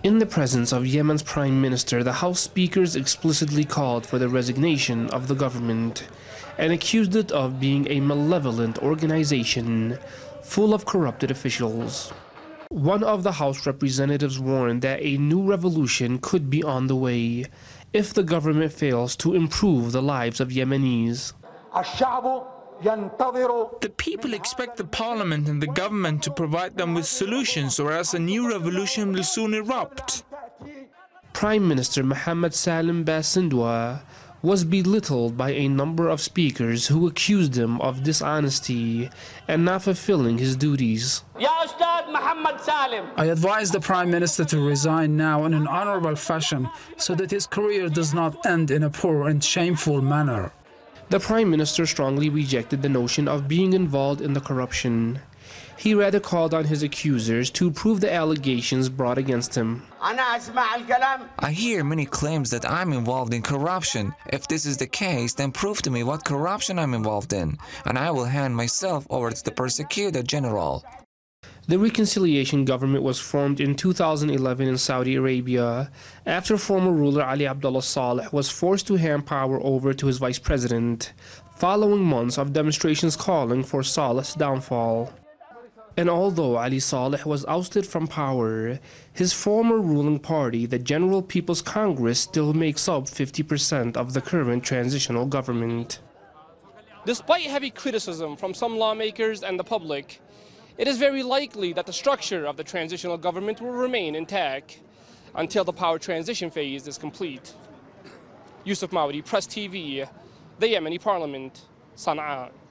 In the presence of Yemen's Prime Minister, the House speakers explicitly called for the resignation of the government and accused it of being a malevolent organization full of corrupted officials. One of the House representatives warned that a new revolution could be on the way if the government fails to improve the lives of Yemenis. The people expect the parliament and the government to provide them with solutions, or else a new revolution will soon erupt. Prime Minister Mohammed Salim Basindwa was belittled by a number of speakers who accused him of dishonesty and not fulfilling his duties. I advise the Prime Minister to resign now in an honorable fashion so that his career does not end in a poor and shameful manner. The Prime Minister strongly rejected the notion of being involved in the corruption. He rather called on his accusers to prove the allegations brought against him. I hear many claims that I'm involved in corruption. If this is the case, then prove to me what corruption I'm involved in, and I will hand myself over to the Prosecutor General. The reconciliation government was formed in 2011 in Saudi Arabia after former ruler Ali Abdullah Saleh was forced to hand power over to his vice president, following months of demonstrations calling for Saleh's downfall. And although Ali Saleh was ousted from power, his former ruling party, the General People's Congress, still makes up 50% of the current transitional government. Despite heavy criticism from some lawmakers and the public, it is very likely that the structure of the transitional government will remain intact until the power transition phase is complete. Yusuf Maudi, Press TV, the Yemeni Parliament, Sana'a.